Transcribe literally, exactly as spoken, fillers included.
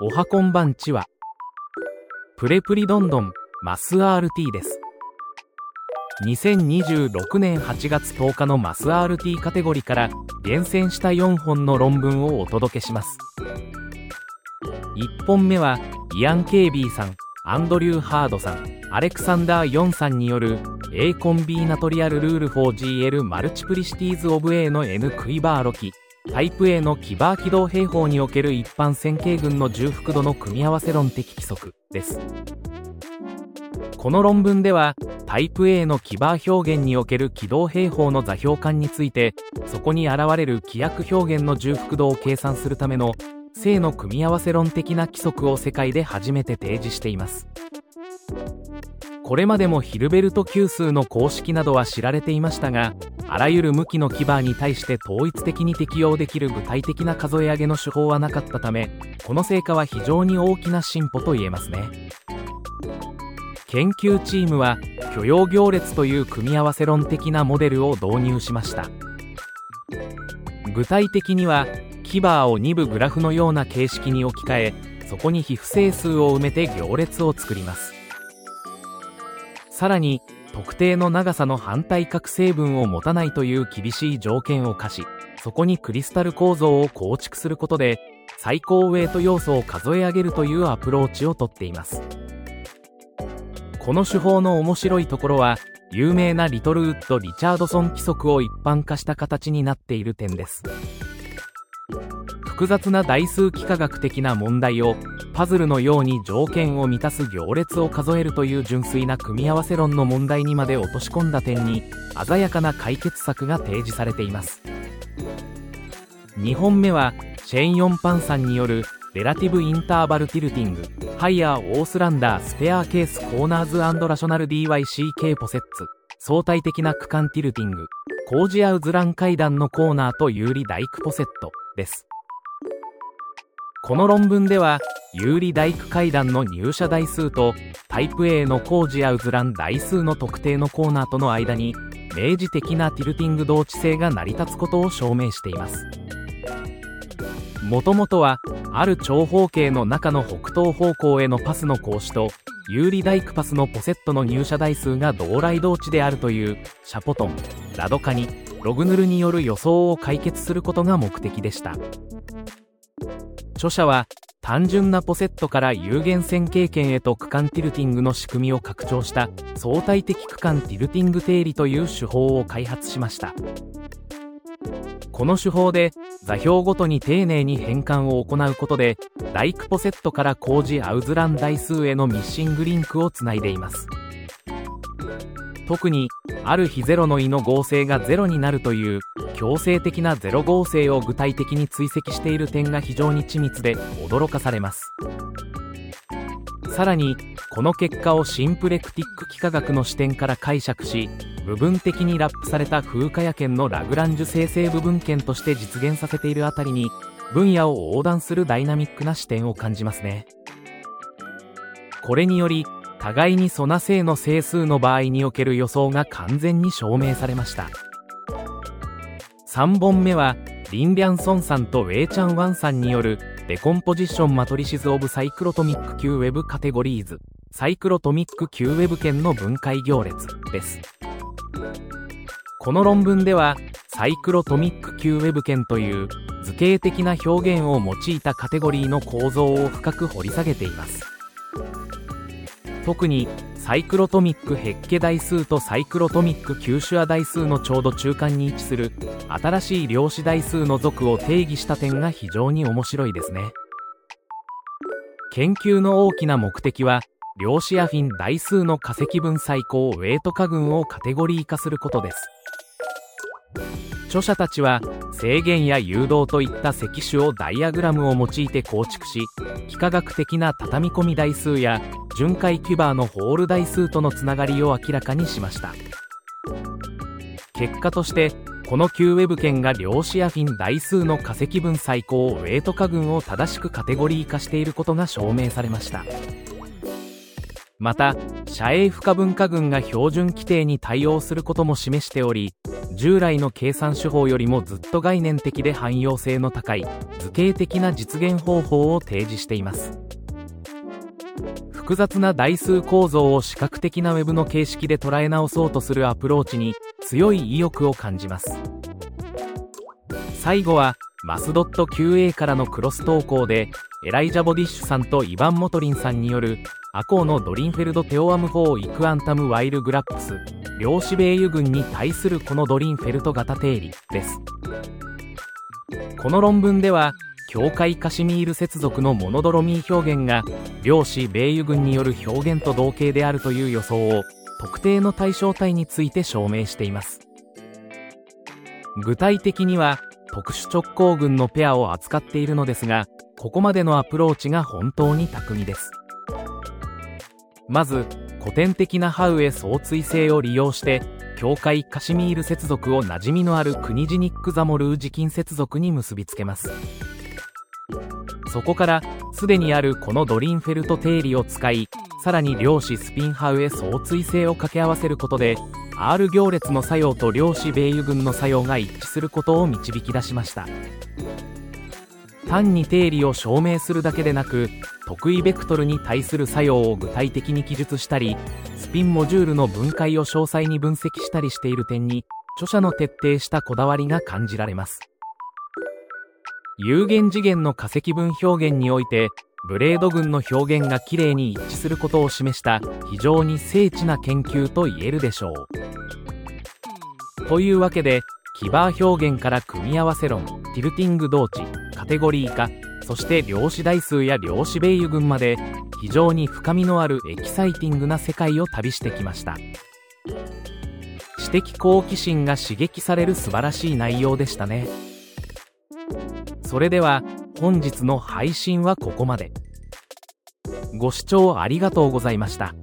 おはこんばんちは。プレプリどんどんマス アールティー です。にせんにじゅうろくねんはちがつとおかのマス アールティー カテゴリーから厳選したよんほんの論文をお届けします。いっぽんめはイアン・ケイビーさん、アンドリュー・ハードさん、アレクサンダー・ヨンさんによる A コンビーナトリアルルール for ジーエル マルチプリシティーズ of A の N クイバーロキタイプ A のキバー機動兵法における一般線形群の重複度の組み合わせ論的規則です。この論文ではタイプ A のキバー表現における機動兵法の座標感について、そこに現れる規約表現の重複度を計算するための正の組み合わせ論的な規則を世界で初めて提示しています。これまでもヒルベルト級数の公式などは知られていましたが、あらゆる向きのキバーに対して統一的に適用できる具体的な数え上げの手法はなかったため、この成果は非常に大きな進歩と言えますね。研究チームは許容行列という組み合わせ論的なモデルを導入しました。具体的にはキバーをに部グラフのような形式に置き換え、そこに非不整数を埋めて行列を作ります。さらに特定の長さの反対角成分を持たないという厳しい条件を課し、そこにクリスタル構造を構築することで最高ウェイト要素を数え上げるというアプローチをとっています。この手法の面白いところは、有名なリトルウッド・リチャードソン規則を一般化した形になっている点です。複雑な代数幾何学的な問題をパズルのように条件を満たす行列を数えるという純粋な組み合わせ論の問題にまで落とし込んだ点に鮮やかな解決策が提示されています。にほんめはシェン・ヨンパンさんによるレラティブインターバルティルティングハイヤーオースランダースペアケースコーナーズ&ラショナル ディーワイシーケー ポセッツ相対的な区間ティルティングコージアウズラン階段のコーナーと有利ダイクポセットです。この論文では有利ダイク階段の入射台数とタイプ A のコージアウズラン台数の特定のコーナーとの間に明示的なティルティング同値性が成り立つことを証明しています。もともとはある長方形の中の北東方向へのパスの格子と有利ダイクパスのポセットの入射台数が同来同値であるというシャポトン、ラドカニ、ログヌルによる予想を解決することが目的でした。著者は単純なポセットから有限線形圏へと区間ティルティングの仕組みを拡張した相対的区間ティルティング定理という手法を開発しました。この手法で座標ごとに丁寧に変換を行うことでダイクポセットからコージアウズラン台数へのミッシングリンクをつないでいます。特にある比ゼロの位の合成がゼロになるという強制的なゼロ合成を具体的に追跡している点が非常に緻密で驚かされます。さらにこの結果をシンプレクティック幾何学の視点から解釈し、部分的にラップされた風化野圏のラグランジュ生成部分圏として実現させているあたりに分野を横断するダイナミックな視点を感じますね。これにより互いに素な正の整数の場合における予想が完全に証明されました。さんぼんめはリン・リャンソンさんとウェイチャン・ワンさんによるデコンポジションマトリシズ・オブ・サイクロトミック Q ウェブカテゴリーズサイクロトミック Q ウェブ圏の分解行列です。この論文ではサイクロトミック Q ウェブ圏という図形的な表現を用いたカテゴリーの構造を深く掘り下げています。特にサイクロトミックヘッケ台数とサイクロトミックキューシュア台数のちょうど中間に位置する新しい量子台数の属を定義した点が非常に面白いですね。研究の大きな目的は量子アフィン台数の化積分最高ウェイト化群をカテゴリー化することです。著者たちは制限や誘導といった積種をダイアグラムを用いて構築し、幾何学的な畳み込み台数や巡回キュバーのホール台数とのつながりを明らかにしました。結果としてこの Q ウェブ圏が量子アフィン台数の化積分最高ウェイト化群を正しくカテゴリー化していることが証明されました。また遮影不可分化群が標準規定に対応することも示しており、 従来の計算手法よりもずっと概念的で汎用性の高い図形的な実現方法を提示しています。複雑な代数構造を視覚的な Web の形式で捉え直そうとするアプローチに強い意欲を感じます。最後は マスドットキューエー からのクロス投稿で、エライジャ・ボディッシュさんとイヴァン・モトリンさんによるアコーのドリンフェルド・テオアム・フォー・イクアンタム・ワイル・グラップス量子米油群に対するこのドリンフェルト型定理です。この論文では境界カシミール接続のモノドロミー表現が量子米油群による表現と同型であるという予想を特定の対象体について証明しています。具体的には特殊直行群のペアを扱っているのですが、ここまでのアプローチが本当に巧みです。まず古典的なハウエ相対性を利用して境界カシミール接続を馴染みのあるクニジニック・ザモルー磁金接続に結びつけます。そこからすでにあるこのドリンフェルト定理を使い、さらに量子スピンハウエ相対性を掛け合わせることで R 行列の作用と量子米油群の作用が一致することを導き出しました。単に定理を証明するだけでなく、特異ベクトルに対する作用を具体的に記述したり、スピンモジュールの分解を詳細に分析したりしている点に著者の徹底したこだわりが感じられます。有限次元の化積分表現においてブレード群の表現がきれいに一致することを示した非常に精緻な研究と言えるでしょう。というわけでキバー表現から組み合わせ論、ティルティング同値、カテゴリー化、そして量子代数や量子米油群まで非常に深みのあるエキサイティングな世界を旅してきました。知的好奇心が刺激される素晴らしい内容でしたね。それでは本日の配信はここまで。ご視聴ありがとうございました。